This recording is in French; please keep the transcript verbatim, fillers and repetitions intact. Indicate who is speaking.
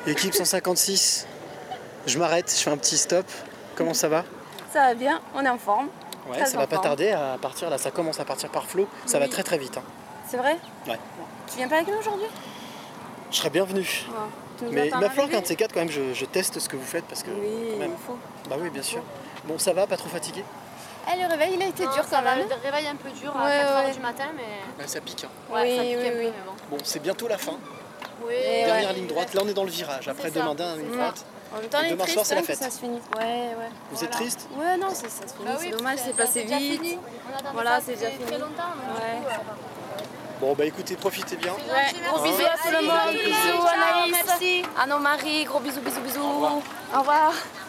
Speaker 1: Équipe cent cinquante-six, je m'arrête, je fais un petit stop. Comment ça va?
Speaker 2: Ça va bien, on est en forme.
Speaker 1: Ouais,
Speaker 2: Très
Speaker 1: ça
Speaker 2: en
Speaker 1: va pas
Speaker 2: forme.
Speaker 1: tarder à partir, là ça commence à partir par flot, ça
Speaker 2: Oui.
Speaker 1: va très très vite. Hein.
Speaker 2: C'est vrai?
Speaker 1: Ouais.
Speaker 2: Tu viens pas avec nous aujourd'hui?
Speaker 1: Je serais bienvenu.
Speaker 2: Ouais. Tu nous
Speaker 1: Mais il
Speaker 2: attends
Speaker 1: va
Speaker 2: à
Speaker 1: falloir qu'un
Speaker 2: l'arrivée?
Speaker 1: de ces quatre quand même je, je teste ce que vous faites parce que
Speaker 2: Oui,
Speaker 1: quand même.
Speaker 2: il faut.
Speaker 1: Bah oui bien sûr. Bon ça va, pas trop fatigué?
Speaker 2: Eh, le réveil il a été
Speaker 3: Non,
Speaker 2: dur
Speaker 3: ça
Speaker 2: quand
Speaker 3: va,
Speaker 2: même.
Speaker 3: le réveil un peu dur à
Speaker 2: Ouais,
Speaker 3: quatre heures
Speaker 2: ouais.
Speaker 3: du matin, mais
Speaker 1: Ouais, ça pique. Hein.
Speaker 3: ouais,
Speaker 2: Oui,
Speaker 3: ça pique
Speaker 2: oui,
Speaker 3: un peu,
Speaker 2: oui.
Speaker 3: mais bon.
Speaker 1: Bon c'est bientôt la fin.
Speaker 3: Oui,
Speaker 2: Et
Speaker 1: Dernière
Speaker 2: ouais.
Speaker 1: ligne droite, là on est dans le virage. Après
Speaker 3: C'est ça.
Speaker 1: demain dernière ligne
Speaker 2: Mm.
Speaker 1: droite.
Speaker 2: En même temps,
Speaker 1: Et
Speaker 2: on est
Speaker 1: demain
Speaker 2: triste
Speaker 1: soir, c'est la
Speaker 2: hein, que
Speaker 1: fête.
Speaker 2: ça se finisse. Ouais, ouais.
Speaker 1: Vous
Speaker 3: Voilà.
Speaker 1: êtes triste?
Speaker 2: Ouais, non, ça, ça se finit.
Speaker 3: Bah
Speaker 2: c'est
Speaker 3: oui,
Speaker 2: dommage,
Speaker 3: ça-
Speaker 2: c'est
Speaker 3: ça-
Speaker 2: passé
Speaker 3: déjà
Speaker 2: vite.
Speaker 3: fini. On attendait
Speaker 2: Voilà,
Speaker 3: ça
Speaker 2: c'est déjà
Speaker 3: depuis
Speaker 2: fini.
Speaker 3: très longtemps. donc
Speaker 2: Ouais.
Speaker 3: du coup, euh,
Speaker 1: Bon bah écoutez, profitez bien.
Speaker 3: c'est
Speaker 2: Ouais,
Speaker 3: gentil,
Speaker 2: gros
Speaker 3: merci.
Speaker 2: bisous à tout le monde.
Speaker 3: Salut,
Speaker 2: Bisous
Speaker 3: ciao,
Speaker 2: Anaïs.
Speaker 3: merci.
Speaker 2: À nos maris, gros bisous, bisous, bisous.
Speaker 1: Au revoir.
Speaker 2: Au revoir.